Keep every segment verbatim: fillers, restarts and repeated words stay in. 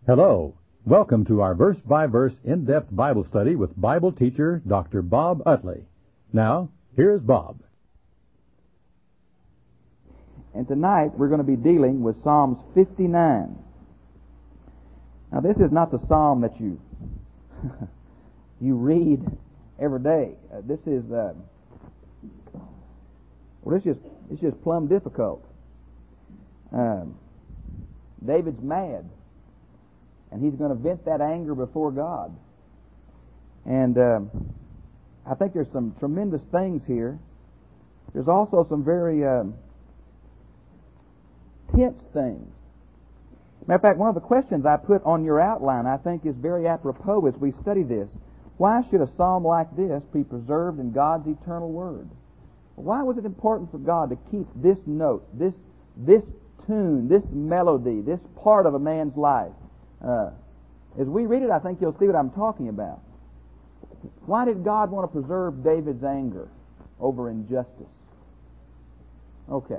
Hello. Welcome to our verse-by-verse in-depth Bible study with Bible teacher Doctor Bob Utley. Now, here's Bob. And tonight we're going to be dealing with Psalms fifty-nine. Now this is not the psalm that you you read every day. Uh, this is uh, well, it's just it's just plumb difficult. Um, David's mad, and he's going to vent that anger before God. And um, I think there's some tremendous things here. There's also some very um, tense things. Matter of fact, one of the questions I put on your outline I think is very apropos as we study this. Why should a psalm like this be preserved in God's eternal Word? Why was it important for God to keep this note, this this tune, this melody, this part of a man's life? Uh, as we read it, I think you'll see what I'm talking about. Why did God want to preserve David's anger over injustice? Okay.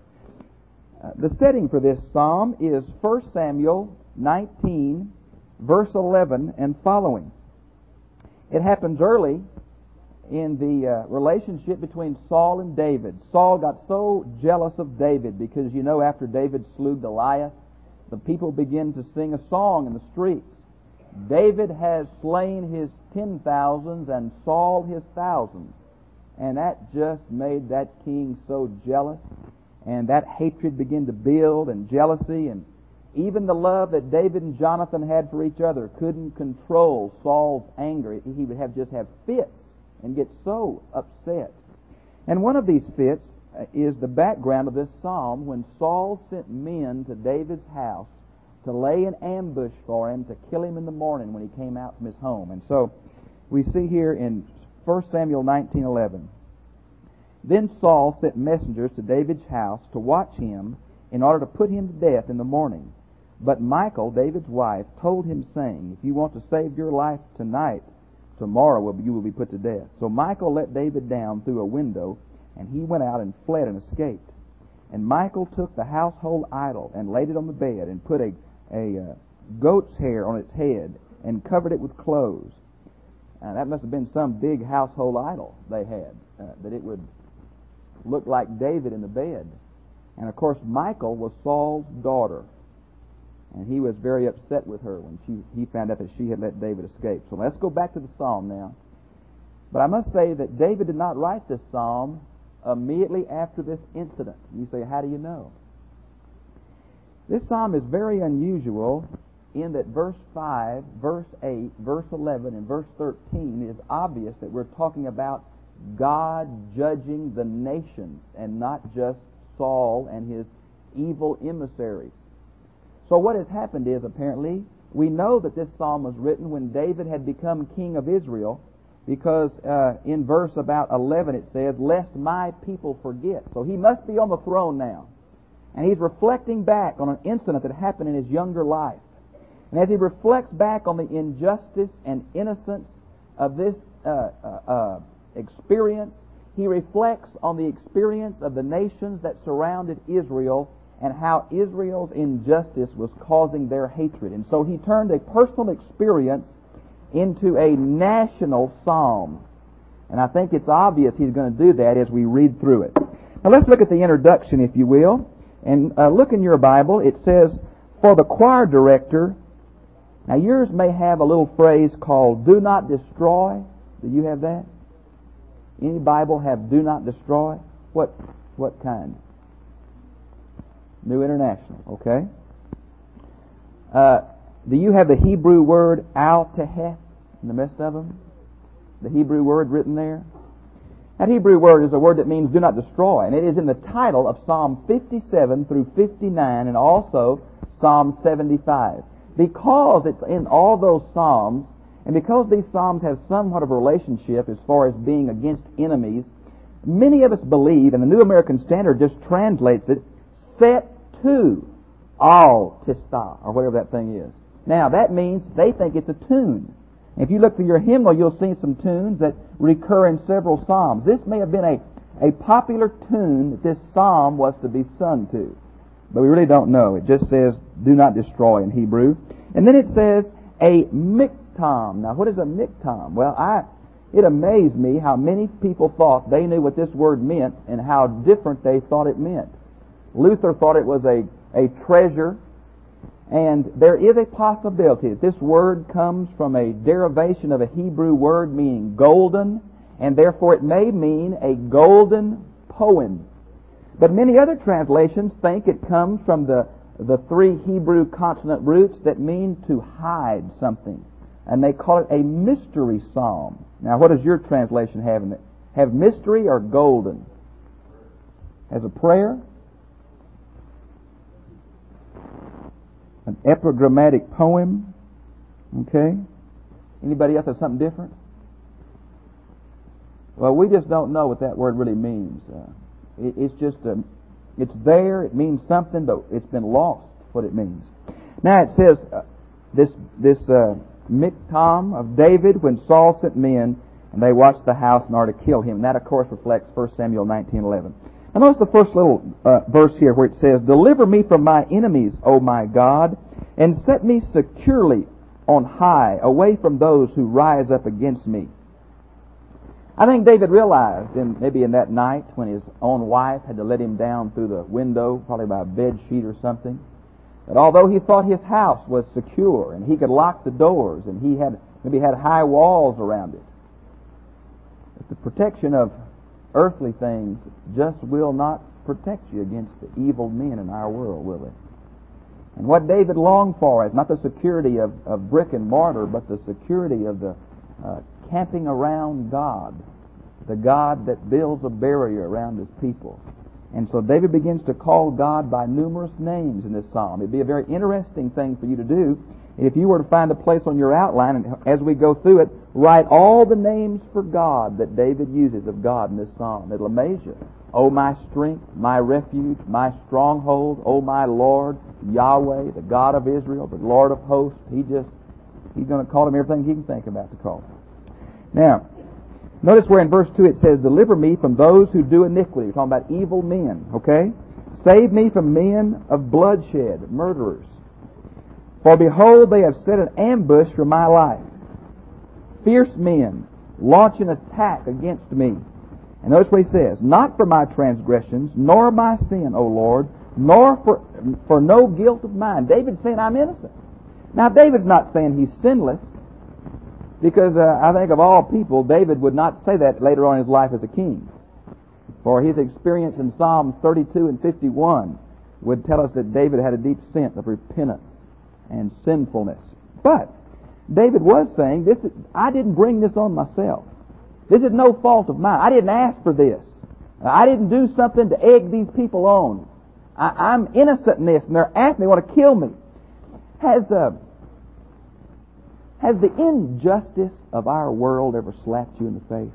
Uh, the setting for this psalm is First Samuel nineteen, verse eleven and following. It happens early in the uh, relationship between Saul and David. Saul got so jealous of David because, you know, after David slew Goliath, the people begin to sing a song in the streets. David has slain his ten thousands and Saul his thousands. And that just made that king so jealous. And that hatred began to build, and jealousy, and even the love that David and Jonathan had for each other couldn't control Saul's anger. He would have just have fits and get so upset. And one of these fits is the background of this psalm when Saul sent men to David's house to lay an ambush for him to kill him in the morning when he came out from his home. And so we see here in First Samuel nineteen eleven. Then Saul sent messengers to David's house to watch him in order to put him to death in the morning. But Michal, David's wife, told him, saying, "If you want to save your life tonight, tomorrow you will be put to death." So Michal let David down through a window, and he went out and fled and escaped. And Michal took the household idol and laid it on the bed, and put a, a uh, goat's hair on its head, and covered it with clothes. Uh, that must have been some big household idol they had, uh, that it would looked like David in the bed. And of course Michal was Saul's daughter, and he was very upset with her when she he found out that she had let David escape. So let's go back to the psalm now. But I must say that David did not write this psalm immediately after this incident. You say, how do you know? This psalm is very unusual in that verse five, verse eight, verse eleven, and verse thirteen is obvious that we're talking about God judging the nations and not just Saul and his evil emissaries. So what has happened is, apparently, we know that this psalm was written when David had become king of Israel, because uh, in verse about eleven it says, "Lest my people forget." So he must be on the throne now. And he's reflecting back on an incident that happened in his younger life. And as he reflects back on the injustice and innocence of this uh, uh, uh, experience, he reflects on the experience of the nations that surrounded Israel and how Israel's injustice was causing their hatred. And so he turned a personal experience into a national psalm. And I think it's obvious he's going to do that as we read through it. Now let's look at the introduction, if you will. And uh, look in your Bible. It says, "For the choir director." Now yours may have a little phrase called "do not destroy." Do you have that? Any Bible have "do not destroy"? What what kind? New International, okay. Uh, do you have the Hebrew word al-teheth in the rest of them? The Hebrew word written there? That Hebrew word is a word that means "do not destroy," and it is in the title of Psalm fifty-seven through fifty-nine and also Psalm seventy-five. Because it's in all those Psalms, and because these Psalms have somewhat of a relationship as far as being against enemies, many of us believe, and the New American Standard just translates it, "set to all tistah," or whatever that thing is. Now, that means they think it's a tune. If you look through your hymnal, you'll see some tunes that recur in several Psalms. This may have been a, a popular tune that this Psalm was to be sung to. But we really don't know. It just says, "do not destroy" in Hebrew. And then it says a miktam. Now, what is a miktam? Well, I it amazed me how many people thought they knew what this word meant and how different they thought it meant. Luther thought it was a, a treasure, and there is a possibility that this word comes from a derivation of a Hebrew word meaning golden, and therefore it may mean a golden poem. But many other translations think it comes from the, the three Hebrew consonant roots that mean to hide something. And they call it a mystery psalm. Now, what does your translation have in it? Have mystery or golden? As a prayer? An epigrammatic poem? Okay. Anybody else have something different? Well, we just don't know what that word really means. Uh, it, it's just, a, it's there, it means something, but it's been lost, what it means. Now it says, uh, this, this, uh, miktam of David when Saul sent men and they watched the house in order to kill him. And that, of course, reflects First Samuel nineteen eleven. Now notice the first little uh, verse here where it says, "Deliver me from my enemies, O my God, and set me securely on high, away from those who rise up against me." I think David realized, in, maybe in that night when his own wife had to let him down through the window, probably by a bed sheet or something, that although he thought his house was secure and he could lock the doors and he had maybe had high walls around it, that the protection of earthly things just will not protect you against the evil men in our world, will it? And what David longed for is not the security of, of brick and mortar, but the security of the uh, camping around God, the God that builds a barrier around His people. And so David begins to call God by numerous names in this psalm. It'd be a very interesting thing for you to do. If you were to find a place on your outline, and as we go through it, write all the names for God that David uses of God in this psalm. It'll amaze you. O my strength, my refuge, my stronghold, O my Lord, Yahweh, the God of Israel, the Lord of hosts. He just, he's going to call him everything he can think about to call him. Now, notice where in verse two it says, "Deliver me from those who do iniquity." We're talking about evil men, okay? "Save me from men of bloodshed, murderers. For behold, they have set an ambush for my life. Fierce men launch an attack against me." And notice what he says, "Not for my transgressions, nor my sin, O Lord, nor for, for no guilt of mine." David's saying, I'm innocent. Now, David's not saying he's sinless, because uh, I think of all people, David would not say that later on in his life as a king. For his experience in Psalms thirty-two and fifty-one would tell us that David had a deep sense of repentance and sinfulness. But David was saying, "This is, I didn't bring this on myself. This is no fault of mine. I didn't ask for this. I didn't do something to egg these people on. I, I'm innocent in this, and they're after me, want to kill me." Has uh, has the injustice of our world ever slapped you in the face?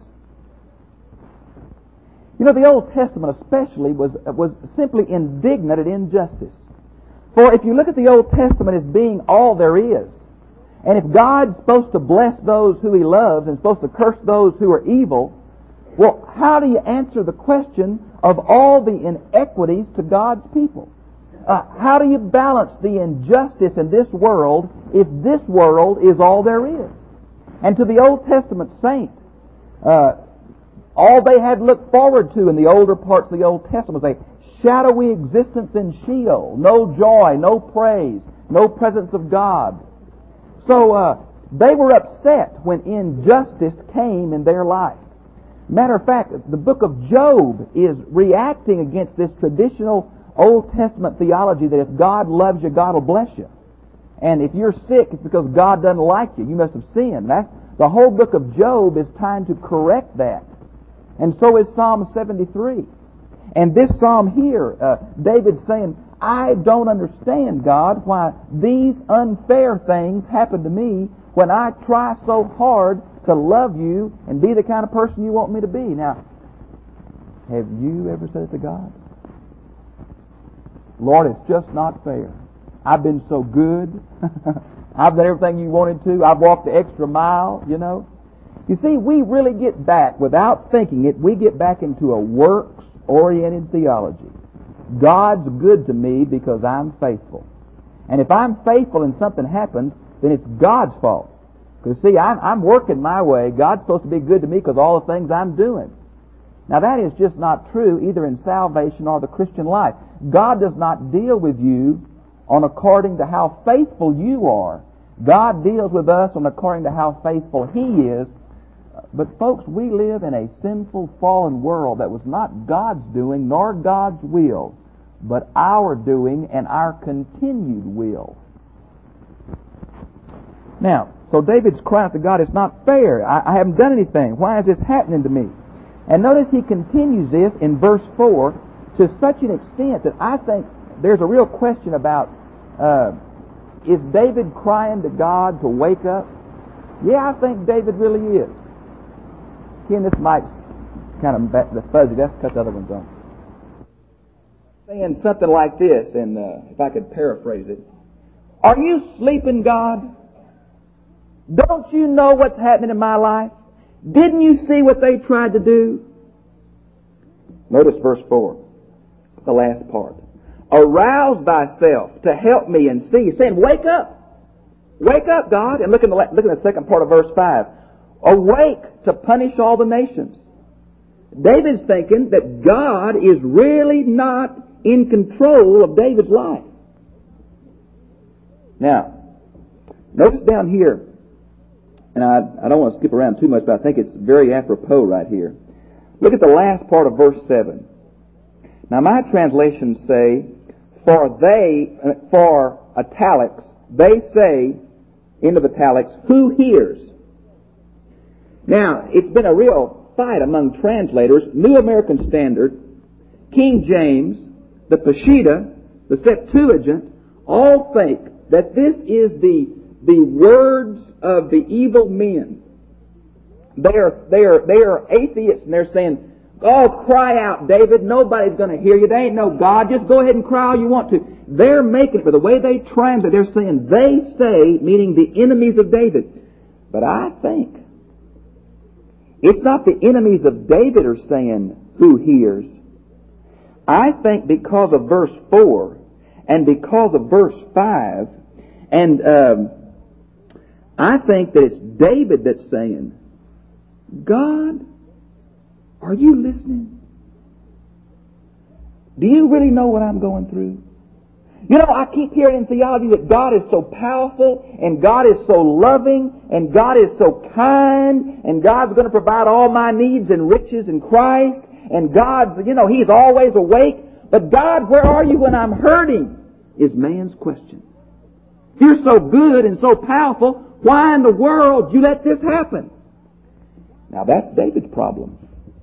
You know, the Old Testament especially was was simply indignant at injustice. For if you look at the Old Testament as being all there is, and if God's supposed to bless those who He loves and supposed to curse those who are evil, well, how do you answer the question of all the inequities to God's people? Uh, how do you balance the injustice in this world if this world is all there is? And to the Old Testament saint, uh, all they had to look forward to in the older parts of the Old Testament was a shadowy existence in Sheol. No joy, no praise, no presence of God. So uh, they were upset when injustice came in their life. Matter of fact, the book of Job is reacting against this traditional Old Testament theology that if God loves you, God will bless you. And if you're sick, it's because God doesn't like you. You must have sinned. That's, the whole book of Job is trying to correct that. And so is Psalm seventy-three. And this psalm here, uh, David's saying, I don't understand, God, why these unfair things happen to me when I try so hard to love you and be the kind of person you want me to be. Now, have you ever said it to God? Lord, it's just not fair. I've been so good. I've done everything you wanted to. I've walked the extra mile, you know. You see, we really get back, without thinking it, we get back into a works-oriented theology. God's good to me because I'm faithful. And if I'm faithful and something happens, then it's God's fault. Because see, I'm, I'm working my way. God's supposed to be good to me because of all the things I'm doing. Now that is just not true either in salvation or the Christian life. God does not deal with you on according to how faithful you are. God deals with us on according to how faithful He is. But folks, we live in a sinful, fallen world that was not God's doing nor God's will, but our doing and our continued will. Now, so David's crying to God, it's not fair. I, I haven't done anything. Why is this happening to me? And notice he continues this in verse four to such an extent that I think there's a real question about, uh, is David crying to God to wake up? Yeah, I think David really is. Again, this mic's kind of fuzzy. Let's cut the other ones on. Saying something like this, and uh, if I could paraphrase it. Are you sleeping, God? Don't you know what's happening in my life? Didn't you see what they tried to do? Notice verse four, the last part. Arouse thyself to help me and see. He's saying, wake up. Wake up, God. And look in the, look in the second part of verse five. Awake to punish all the nations. David's thinking that God is really not in control of David's life. Now, notice down here, and I, I don't want to skip around too much, but I think it's very apropos right here. Look at the last part of verse seven. Now my translations say, for they, for italics, they say, end of italics, who hears? Now, it's been a real fight among translators. New American Standard, King James, the Peshitta, the Septuagint, all think that this is the, the words of the evil men. They are, they are, they are atheists, and they're saying, oh, cry out, David. Nobody's going to hear you. There ain't no God. Just go ahead and cry all you want to. They're making it, but the way they translate, they're saying, they say, meaning the enemies of David. But I think it's not the enemies of David are saying, who hears? I think because of verse four and because of verse five, and um, I think that it's David that's saying, God, are you listening? Do you really know what I'm going through? You know, I keep hearing in theology that God is so powerful, and God is so loving, and God is so kind, and God's going to provide all my needs and riches in Christ, and God's, you know, He's always awake. But God, where are you when I'm hurting? Is man's question. If you're so good and so powerful, why in the world you let this happen? Now that's David's problem.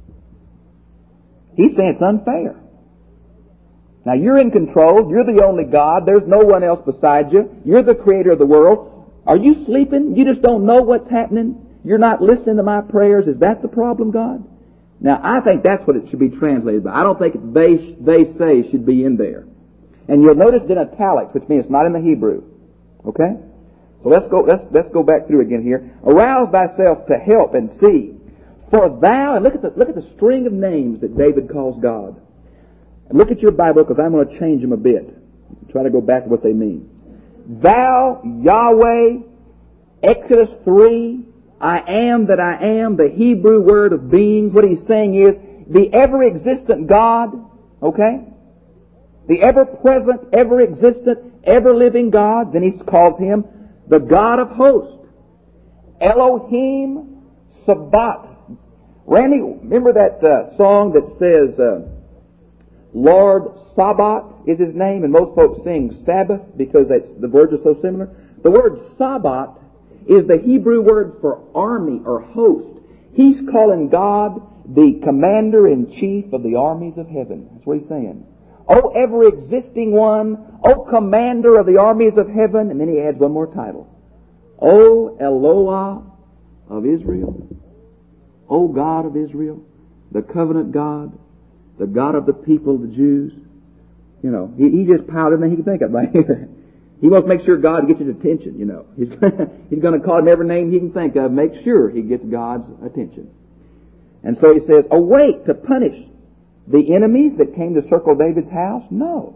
He's saying it's unfair. Now you're in control. You're the only God. There's no one else beside you. You're the creator of the world. Are you sleeping? You just don't know what's happening? You're not listening to my prayers? Is that the problem, God? Now I think that's what it should be translated by. I don't think they, they say should be in there. And you'll notice in italics, which means it's not in the Hebrew. Okay? So let's go, let's, let's go back through again here. Arouse thyself to help and see. For thou, and look at the, look at the string of names that David calls God. And look at your Bible, because I'm going to change them a bit. Try to go back to what they mean. Thou, Yahweh, Exodus three, I am that I am, the Hebrew word of being. What he's saying is, the ever-existent God, okay? The ever-present, ever-existent, ever-living God. Then he calls Him the God of hosts. Elohim Sabaoth. Randy, remember that uh, song that says, uh, Lord Sabaoth is His name, and most folks sing Sabbath because that's, the words are so similar. The word Sabaoth is the Hebrew word for army or host. He's calling God the commander-in-chief of the armies of heaven. That's what he's saying. O ever-existing one, O commander of the armies of heaven, and then he adds one more title. O Eloah of Israel, O God of Israel, the covenant God, the God of the people, the Jews. You know, he, he just piled everything he can think of right here. He wants to make sure God gets his attention, you know. He's, he's going to call him every name he can think of, make sure he gets God's attention. And so he says, awake to punish the enemies that came to circle David's house? No.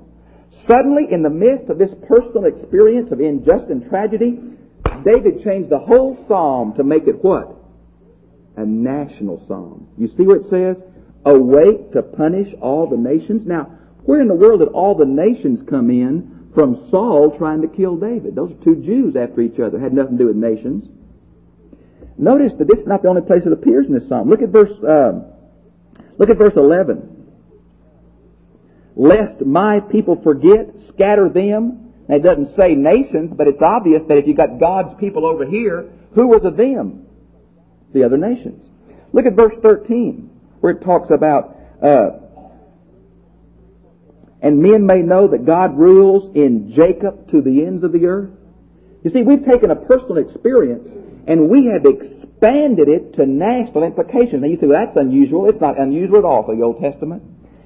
Suddenly, in the midst of this personal experience of injustice and tragedy, David changed the whole psalm to make it what? A national psalm. You see what it says? Awake to punish all the nations. Now, where in the world did all the nations come in from Saul trying to kill David? Those are two Jews after each other. It had nothing to do with nations. Notice that this is not the only place it appears in this psalm. Look at verse, uh, look at verse eleven. Lest my people forget, scatter them. Now, it doesn't say nations, but it's obvious that if you got God's people over here, who were the them? The other nations. Look at verse thirteen, where it talks about, uh, and men may know that God rules in Jacob to the ends of the earth. You see, we've taken a personal experience and we have expanded it to national implications. Now you say, well, that's unusual. It's not unusual at all for the Old Testament.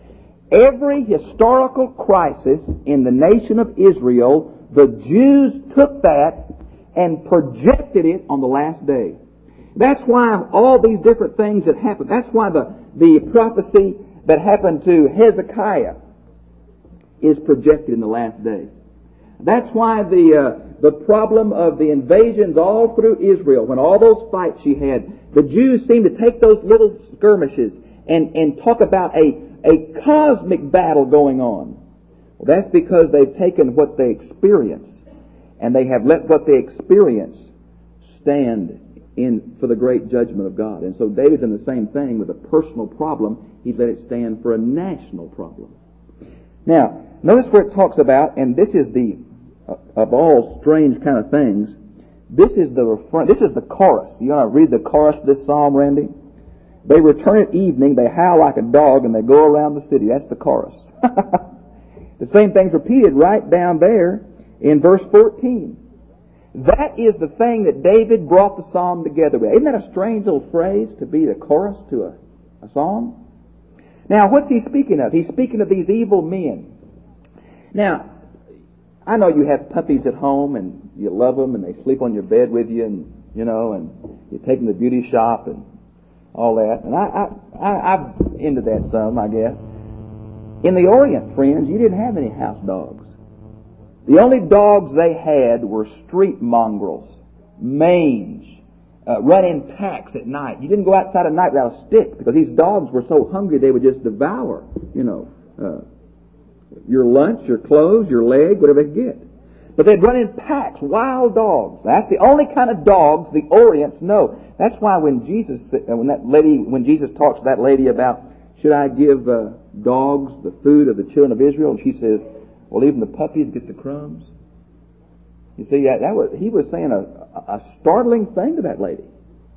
Every historical crisis in the nation of Israel, the Jews took that and projected it on the last day. That's why all these different things that happened, that's why the, the prophecy that happened to Hezekiah is projected in the last day. That's why the uh, the problem of the invasions all through Israel, when all those fights she had, the Jews seemed to take those little skirmishes and, and talk about a, a cosmic battle going on. Well, that's because they've taken what they experience and they have let what they experience stand in for the great judgment of God. And so David's in the same thing with a personal problem. He's let it stand for a national problem. Now, notice where it talks about, and this is the, uh, of all strange kind of things, this is the refrain, this is the chorus. You want to read the chorus of this psalm, Randy? They return at evening, they howl like a dog, and they go around the city. That's the chorus. The same thing's repeated right down there in verse fourteen. That is the thing that David brought the psalm together with. Isn't that a strange little phrase, to be the chorus to a, a psalm? Now, what's he speaking of? He's speaking of these evil men. Now, I know you have puppies at home and you love them and they sleep on your bed with you and, you know, and you take them to the beauty shop and all that. And I, I, I, I'm into that some, I guess. In the Orient, friends, you didn't have any house dogs. The only dogs they had were street mongrels, mange, uh, run in packs at night. You didn't go outside at night without a stick because these dogs were so hungry they would just devour, you know, uh, your lunch, your clothes, your leg, whatever they could get. But they'd run in packs, wild dogs. That's the only kind of dogs the Orients know. That's why when Jesus, when that lady, when Jesus talks to that lady about, should I give uh, dogs the food of the children of Israel? And she says, well, even the puppies get the crumbs. You see, that, that was, he was saying a, a startling thing to that lady.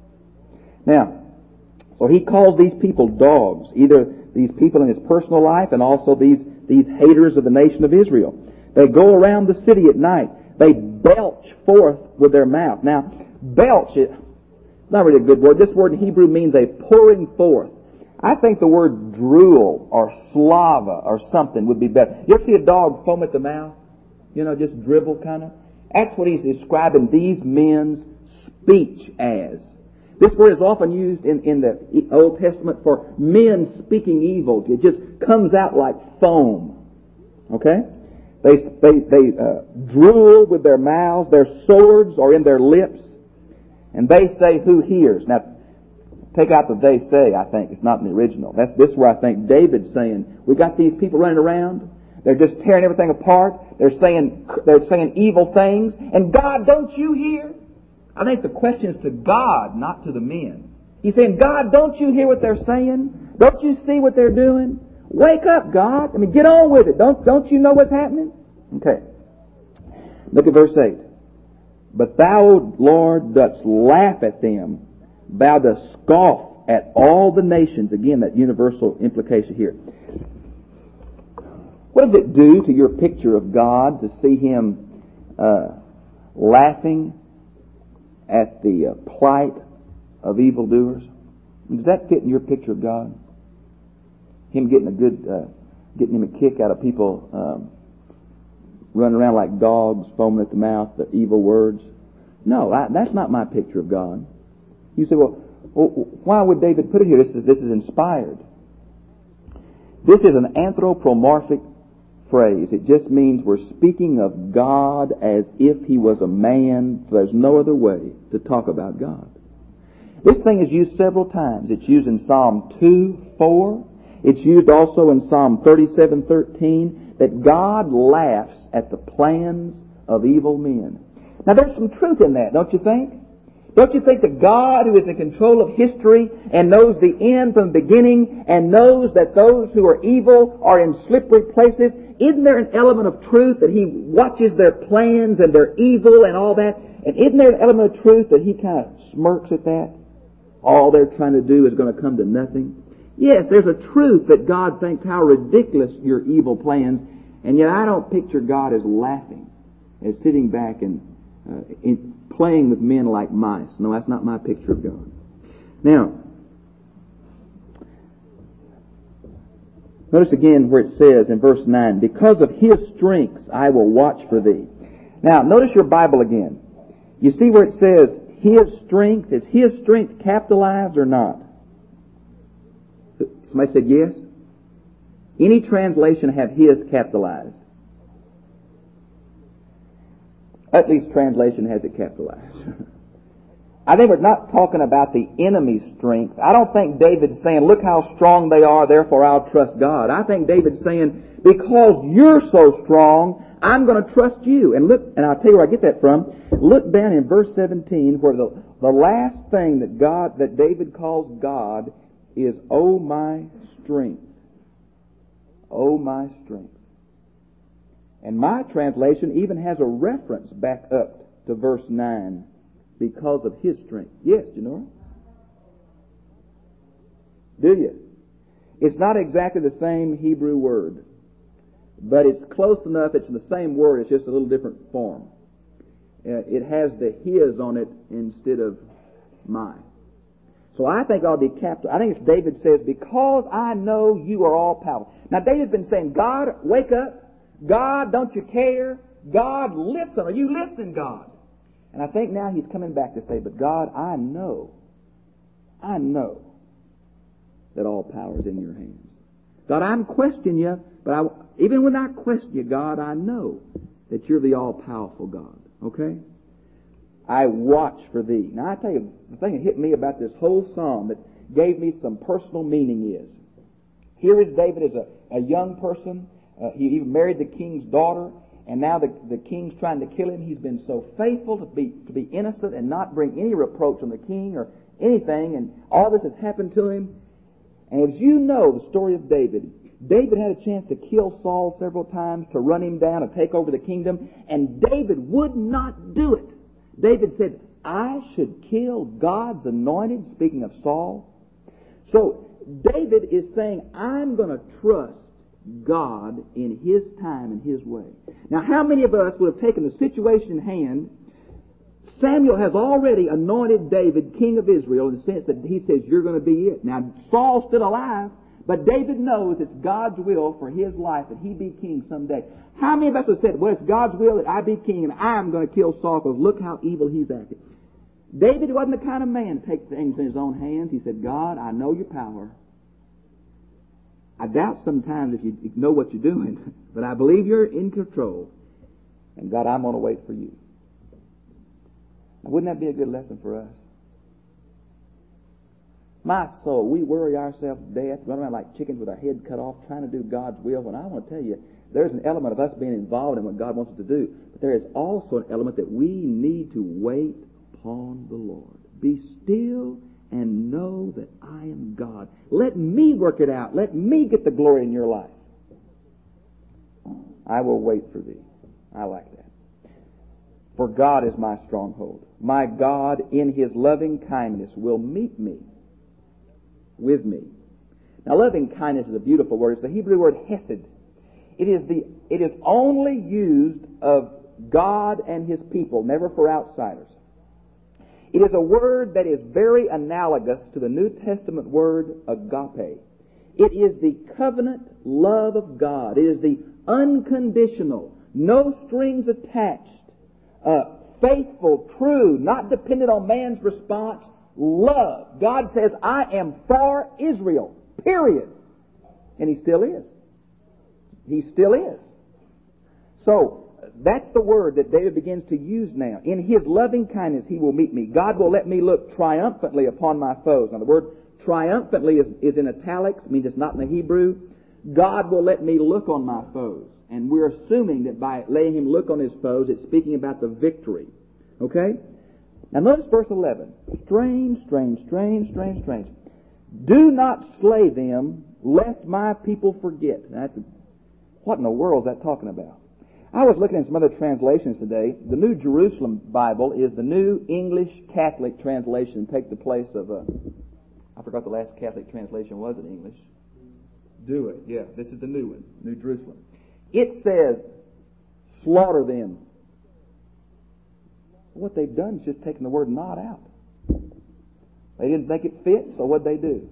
Now, so he calls these people dogs, either these people in his personal life and also these, these haters of the nation of Israel. They go around the city at night. They belch forth with their mouth. Now, belch is not really a good word. This word in Hebrew means a pouring forth. I think the word drool or slava or something would be better. You ever see a dog foam at the mouth? You know, just dribble kind of? That's what he's describing these men's speech as. This word is often used in, in the Old Testament for men speaking evil. It just comes out like foam. Okay? They, they, they uh, drool with their mouths. Their swords are in their lips. And they say, who hears? Now, take out the they say, I think. It's not in the original. That's this is where I think David's saying, we got these people running around. They're just tearing everything apart. They're saying, they're saying evil things. And God, don't you hear? I think the question is to God, not to the men. He's saying, God, don't you hear what they're saying? Don't you see what they're doing? Wake up, God. I mean, get on with it. Don't, don't you know what's happening? Okay. Look at verse eight. But thou, Lord, dost laugh at them. Thou dost scoff at all the nations. Again, that universal implication here. What does it do to your picture of God to see Him uh, laughing at the uh, plight of evildoers? Does that fit in your picture of God? Him getting a good, uh, getting him a kick out of people um, running around like dogs, foaming at the mouth, the evil words? No, I, that's not my picture of God. You say, well, well, why would David put it here? This is, this is inspired. This is an anthropomorphic phrase. It just means we're speaking of God as if He was a man. There's no other way to talk about God. This thing is used several times. It's used in Psalm two, four. It's used also in Psalm thirty-seven, thirteen, that God laughs at the plans of evil men. Now there's some truth in that, don't you think? Don't you think that God, who is in control of history and knows the end from the beginning and knows that those who are evil are in slippery places, isn't there an element of truth that He watches their plans and their evil and all that? And isn't there an element of truth that He kind of smirks at that? All they're trying to do is going to come to nothing. Yes, there's a truth that God thinks how ridiculous your evil plans, and yet I don't picture God as laughing, as sitting back and uh, in, playing with men like mice. No, that's not my picture of God. Now, notice again where it says in verse nine, because of His strengths I will watch for thee. Now, notice your Bible again. You see where it says His strength? Is His strength capitalized or not? Somebody said yes? Any translation have His capitalized? At least translation has it capitalized. I think we're not talking about the enemy's strength. I don't think David's saying, look how strong they are, therefore I'll trust God. I think David's saying, because you're so strong, I'm going to trust you. And look, and I'll tell you where I get that from. Look down in verse seventeen, where the, the last thing that God, that David calls God is, oh my strength. Oh my strength. And my translation even has a reference back up to verse nine, because of His strength. Yes, Janora? Do you? It's not exactly the same Hebrew word, but it's close enough. It's the same word, it's just a little different form. Uh, it has the His on it instead of my. So I think I'll be captive. I think it's David says, because I know you are all powerful. Now David's been saying, God, wake up. God, don't you care? God, listen. Are you listening, God? And I think now he's coming back to say, but God, I know, I know that all power is in your hands. God, I'm questioning you, but I, even when I question you, God, I know that you're the all-powerful God. Okay? I watch for thee. Now I tell you, the thing that hit me about this whole psalm that gave me some personal meaning is, here is David as a, a young person. Uh, he even married the king's daughter, and now the, the king's trying to kill him. He's been so faithful to be to be innocent and not bring any reproach on the king or anything, and all this has happened to him. And as you know the story of David, David had a chance to kill Saul several times, to run him down and take over the kingdom, and David would not do it. David said, I should kill God's anointed, speaking of Saul. So David is saying, I'm going to trust God in His time and His way. Now, how many of us would have taken the situation in hand? Samuel has already anointed David king of Israel in the sense that he says, you're going to be it. Now, Saul's still alive, but David knows it's God's will for his life that he be king someday. How many of us would have said, well, it's God's will that I be king and I'm going to kill Saul because look how evil he's acted. David wasn't the kind of man to take things in his own hands. He said, God, I know your power. I doubt sometimes if you know what you're doing, but I believe you're in control. And God, I'm going to wait for you. Now, wouldn't that be a good lesson for us? My soul, we worry ourselves to death, run around like chickens with our head cut off, trying to do God's will. And I want to tell you, there's an element of us being involved in what God wants us to do. But there is also an element that we need to wait upon the Lord. Be still and know that I am God. Let me work it out. Let me get the glory in your life. I will wait for thee. I like that. For God is my stronghold. My God in His loving kindness will meet me, with me. Now, loving kindness is a beautiful word. It's the Hebrew word hesed. It is the, it is only used of God and His people, never for outsiders. It is a word that is very analogous to the New Testament word agape. It is the covenant love of God. It is the unconditional, no strings attached, uh, faithful, true, not dependent on man's response, love. God says, I am for Israel, period. And He still is. He still is. So, that's the word that David begins to use now. In His loving kindness He will meet me. God will let me look triumphantly upon my foes. Now the word triumphantly is, is in italics, means it's not in the Hebrew. God will let me look on my foes. And we're assuming that by letting Him look on His foes, it's speaking about the victory. Okay? Now notice verse eleven. Strange, strange, strange, strange, strange. Do not slay them, lest my people forget. Now that's, what in the world is that talking about? I was looking at some other translations today. The New Jerusalem Bible is the New English Catholic translation. Take the place of, uh, I forgot the last Catholic translation was in English. Do it. Yeah, this is the new one, New Jerusalem. It says, slaughter them. What they've done is just taken the word not out. They didn't think it fit, so what'd they do?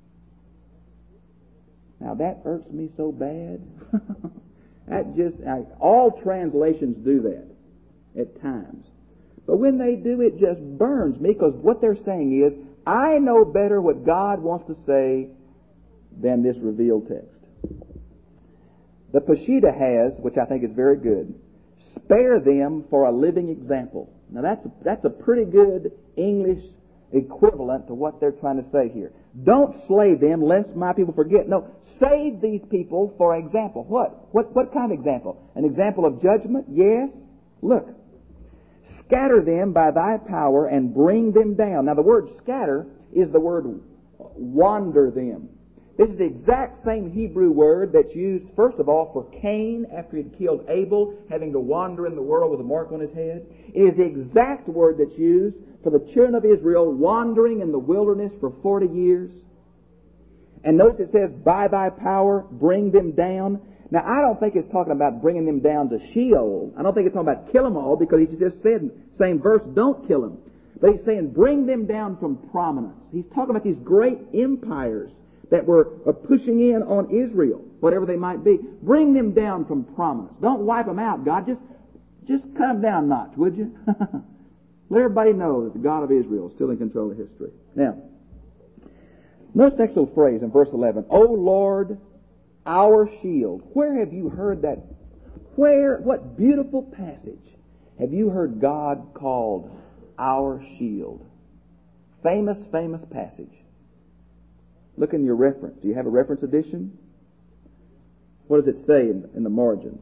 Now that irks me so bad. That just, all translations do that at times. But when they do, it just burns me, because what they're saying is, I know better what God wants to say than this revealed text. The Peshitta has, which I think is very good, spare them for a living example. Now that's a, that's a pretty good English equivalent to what they're trying to say here. Don't slay them lest my people forget. No, save these people for example. What? What, what kind of example? An example of judgment? Yes. Look. Scatter them by thy power and bring them down. Now the word scatter is the word wander them. This is the exact same Hebrew word that's used, first of all, for Cain after he'd killed Abel, having to wander in the world with a mark on his head. It is the exact word that's used for the children of Israel wandering in the wilderness for forty years. And notice it says, by thy power, bring them down. Now, I don't think it's talking about bringing them down to Sheol. I don't think it's talking about kill them all, because he just said, same verse, don't kill them. But he's saying bring them down from prominence. He's talking about these great empires that were pushing in on Israel, whatever they might be. Bring them down from prominence. Don't wipe them out, God. Just, just cut them down a notch, would you? Let everybody know that the God of Israel is still in control of history. Now, notice the next little phrase in verse eleven. O Lord, our shield. Where have you heard that? Where, what beautiful passage have you heard God called our shield? Famous, famous passage. Look in your reference. Do you have a reference edition? What does it say in, in the margin?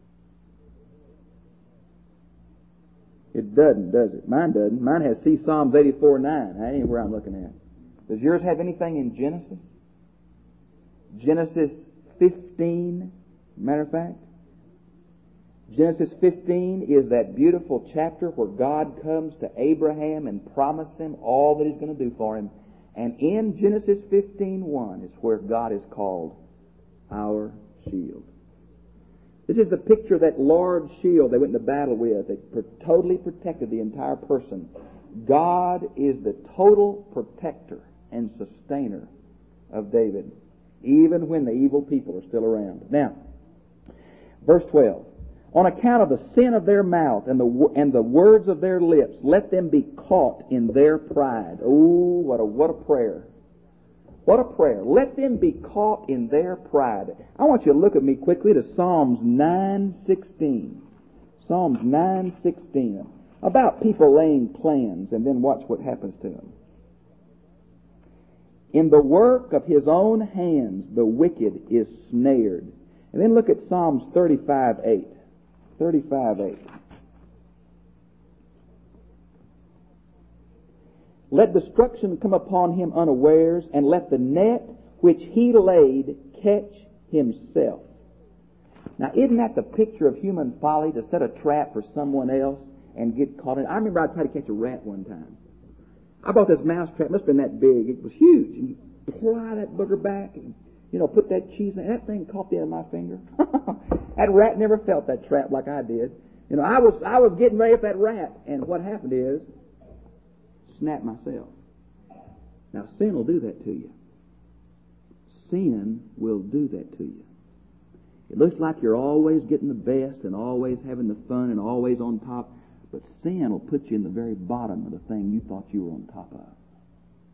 It doesn't, does it? Mine doesn't. Mine has see Psalms eighty-four nine. That ain't where I'm looking at. Does yours have anything in Genesis? Genesis fifteen, matter of fact. Genesis fifteen is that beautiful chapter where God comes to Abraham and promises him all that He's going to do for him. And in Genesis fifteen one is where God is called our shield. This is the picture of that large shield they went into battle with that totally protected the entire person. God is the total protector and sustainer of David, even when the evil people are still around. Now, verse twelve. On account of the sin of their mouth and the and the words of their lips, let them be caught in their pride. Oh, what a what a prayer. What a prayer. Let them be caught in their pride. I want you to look at me quickly to Psalms nine sixteen. Psalms nine sixteen. About people laying plans, and then watch what happens to them. In the work of his own hands the wicked is snared. And then look at Psalms thirty-five eight. thirty-five eight. Let destruction come upon him unawares, and let the net which he laid catch himself. Now, isn't that the picture of human folly, to set a trap for someone else and get caught in it? I remember I tried to catch a rat one time. I bought this mouse trap. It must have been that big. It was huge. And you pry that booger back and, you know, put that cheese in it. That thing caught the end of my finger. That rat never felt that trap like I did. You know, I was I was getting ready for that rat, and what happened is, snapped myself. Now, sin will do that to you. Sin will do that to you. It looks like you're always getting the best and always having the fun and always on top, but sin will put you in the very bottom of the thing you thought you were on top of.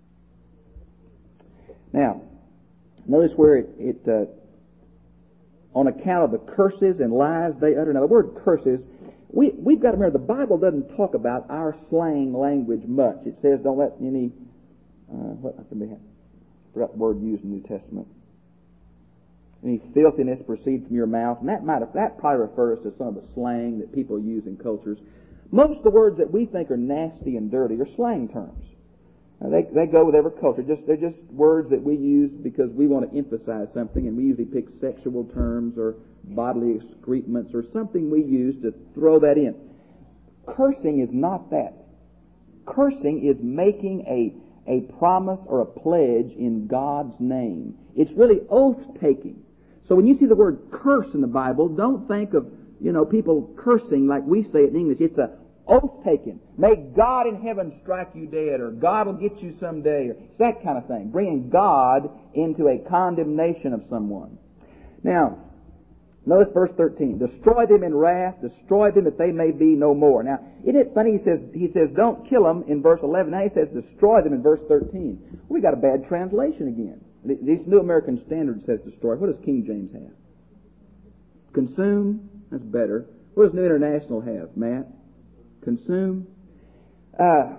Now, notice where it, it uh, on account of the curses and lies they utter. Now, the word curses, we, we've got to remember, the Bible doesn't talk about our slang language much. It says don't let any, uh, what, I forgot the word used in the New Testament. Any filthiness proceed from your mouth. And that might have, that probably refers to some of the slang that people use in cultures. Most of the words that we think are nasty and dirty are slang terms. Now they, they go with every culture. Just, they're just words that we use because we want to emphasize something, and we usually pick sexual terms or bodily excrements or something we use to throw that in. Cursing is not that. Cursing is making a, a promise or a pledge in God's name. It's really oath-taking. So when you see the word curse in the Bible, don't think of, you know, people cursing like we say it in English. It's a oath-taking. May God in heaven strike you dead, or God will get you someday, or it's that kind of thing. Bringing God into a condemnation of someone. Now, notice verse thirteen. Destroy them in wrath, destroy them that they may be no more. Now, isn't it funny? He says, he says don't kill them in verse eleven. Now he says destroy them in verse thirteen. We got a bad translation again. This New American Standard says destroy. What does King James have? Consume. That's better. What does New International have, Matt? Consume. Uh,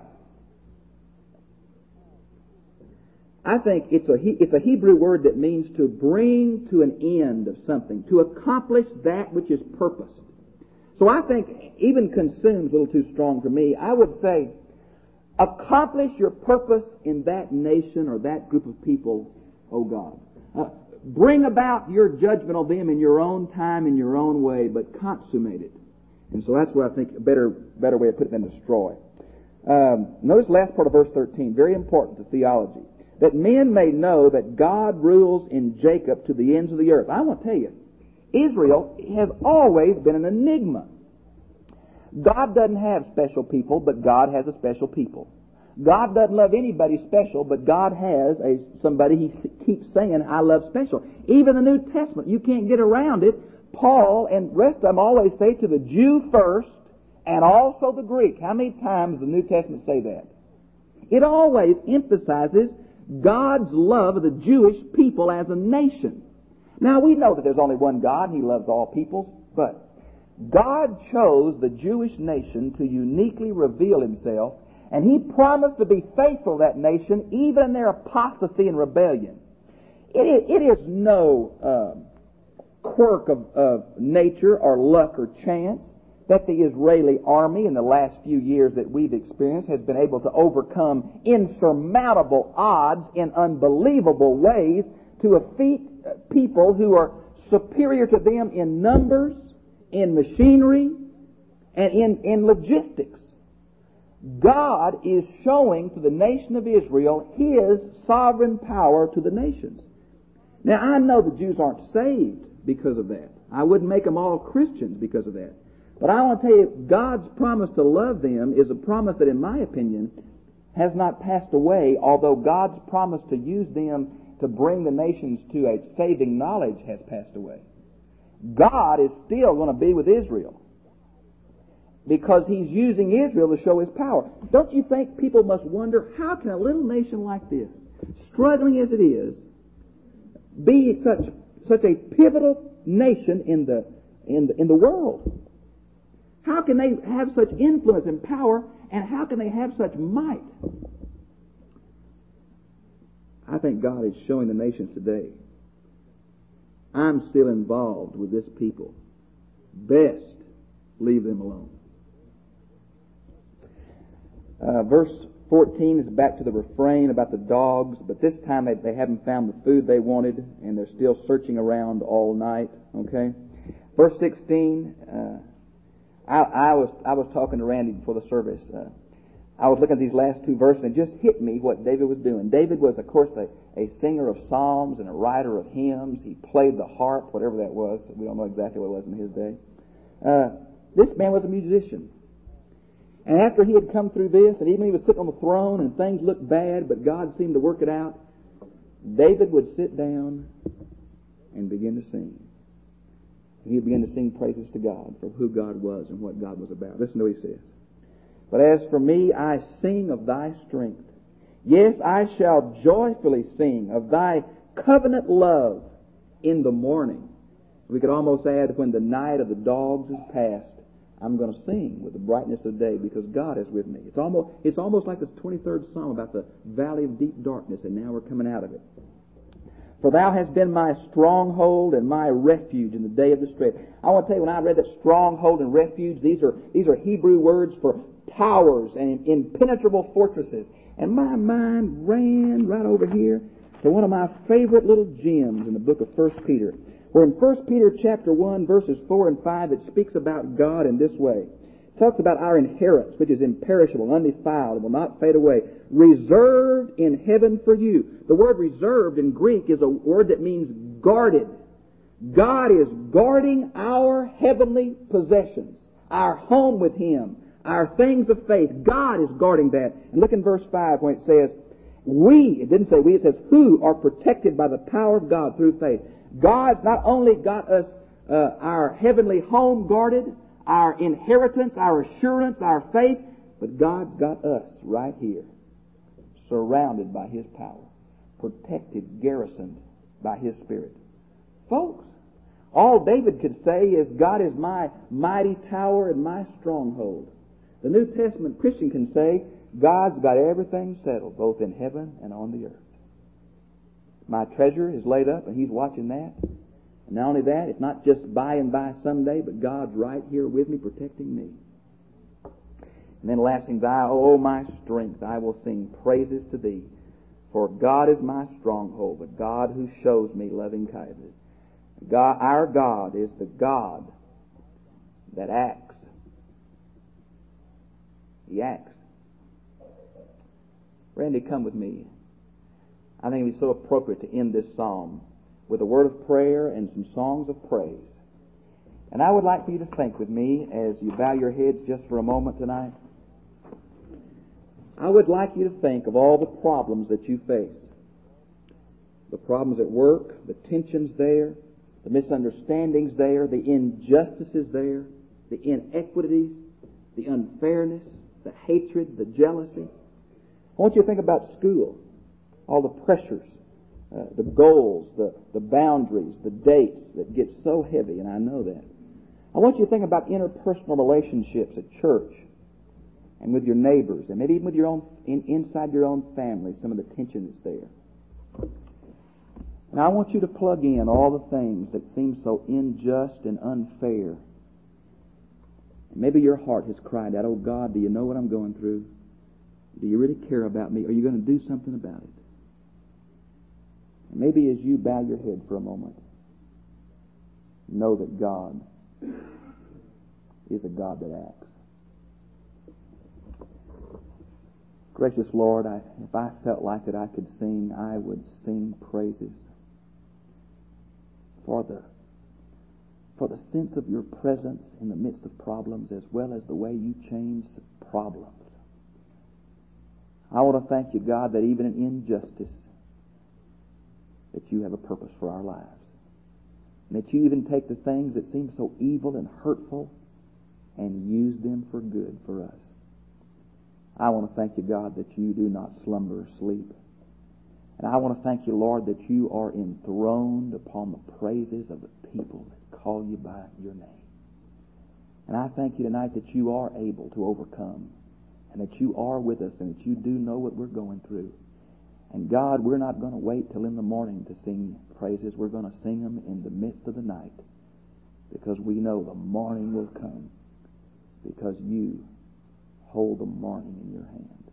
I think it's a it's a Hebrew word that means to bring to an end of something, to accomplish that which is purposed. So I think even consume is a little too strong for me. I would say accomplish your purpose in that nation or that group of people, O God. Uh, bring about your judgment on them in your own time, in your own way, but consummate it. And so that's what I think a better better way of putting it than destroy. Um, notice the last part of verse thirteen, very important to theology. That men may know that God rules in Jacob to the ends of the earth. I want to tell you, Israel has always been an enigma. God doesn't have special people, but God has a special people. God doesn't love anybody special, but God has a somebody He keeps saying, I love special. Even the New Testament, you can't get around it. Paul and the rest of them always say to the Jew first and also the Greek. How many times does the New Testament say that? It always emphasizes God's love of the Jewish people as a nation. Now, we know that there's only one God. He loves all peoples. But God chose the Jewish nation to uniquely reveal Himself, and He promised to be faithful to that nation even in their apostasy and rebellion. It is, it is no uh, quirk of, of nature or luck or chance that the Israeli army in the last few years that we've experienced has been able to overcome insurmountable odds in unbelievable ways to defeat people who are superior to them in numbers, in machinery, and in, in logistics. God is showing to the nation of Israel His sovereign power to the nations. Now, I know the Jews aren't saved because of that. I wouldn't make them all Christians because of that. But I want to tell you, God's promise to love them is a promise that, in my opinion, has not passed away, although God's promise to use them to bring the nations to a saving knowledge has passed away. God is still going to be with Israel because He's using Israel to show His power. Don't you think people must wonder, how can a little nation like this, struggling as it is, be such such a pivotal nation in the in the, in the world? How can they have such influence and power, and how can they have such might? I think God is showing the nations today, I'm still involved with this people. Best leave them alone. Uh, verse fourteen is back to the refrain about the dogs, but this time they, they haven't found the food they wanted, and they're still searching around all night. Okay? Verse sixteen... Uh, I, I was I was talking to Randy before the service. Uh, I was looking at these last two verses, and it just hit me what David was doing. David was, of course, a, a singer of psalms and a writer of hymns. He played the harp, whatever that was. We don't know exactly what it was in his day. Uh, this man was a musician. And after he had come through this, and even he was sitting on the throne, and things looked bad, but God seemed to work it out, David would sit down and begin to sing. He began to sing praises to God for who God was and what God was about. Listen to what he says. But as for me, I sing of thy strength. Yes, I shall joyfully sing of thy covenant love in the morning. We could almost add, when the night of the dogs is past, I'm going to sing with the brightness of day because God is with me. It's almost, it's almost like this twenty-third Psalm about the valley of deep darkness, and now we're coming out of it. For thou hast been my stronghold and my refuge in the day of distress. I want to tell you, when I read that stronghold and refuge, these are, these are Hebrew words for towers and impenetrable fortresses. And my mind ran right over here to one of my favorite little gems in the book of First Peter. Where in First Peter chapter one, verses four and five, it speaks about God in this way. It talks about our inheritance, which is imperishable, undefiled, and will not fade away, reserved in heaven for you. The word reserved in Greek is a word that means guarded. God is guarding our heavenly possessions, our home with Him, our things of faith. God is guarding that. And look in verse five when it says, we, it didn't say we, it says who are protected by the power of God through faith. God's not only got us uh, our heavenly home guarded, our inheritance, our assurance, our faith, but God's got us right here, surrounded by His power, protected, garrisoned by His Spirit. Folks, all David could say is, God is my mighty tower and my stronghold. The New Testament Christian can say, God's got everything settled, both in heaven and on the earth. My treasure is laid up, and He's watching that. And not only that, it's not just by and by someday, but God's right here with me, protecting me. And then the last thing is, I, oh, my strength, I will sing praises to Thee. For God is my stronghold, but God who shows me loving kindness. God, our God is the God that acts. He acts. Randy, come with me. I think it would be so appropriate to end this psalm with a word of prayer and some songs of praise. And I would like for you to think with me as you bow your heads just for a moment tonight. I would like you to think of all the problems that you face. The problems at work, the tensions there, the misunderstandings there, the injustices there, the inequities, the unfairness, the hatred, the jealousy. I want you to think about school, all the pressures, uh, the goals, the, the boundaries, the dates that get so heavy, and I know that. I want you to think about interpersonal relationships at church and with your neighbors, and maybe even with your own, in, inside your own family, some of the tension that's there. And I want you to plug in all the things that seem so unjust and unfair. And maybe your heart has cried out, oh God, do you know what I'm going through? Do you really care about me? Are you going to do something about it? And maybe as you bow your head for a moment, know that God is a God that acts. Gracious Lord, I, if I felt like it I could sing, I would sing praises for the for the sense of your presence in the midst of problems, as well as the way you change problems. I want to thank you, God, that even in injustice, that you have a purpose for our lives. And that you even take the things that seem so evil and hurtful and use them for good for us. I want to thank you, God, that you do not slumber or sleep. And I want to thank you, Lord, that you are enthroned upon the praises of the people that call you by your name. And I thank you tonight that you are able to overcome, and that you are with us, and that you do know what we're going through. And God, we're not going to wait till in the morning to sing praises. We're going to sing them in the midst of the night, because we know the morning will come, because you hold the morning in your hand.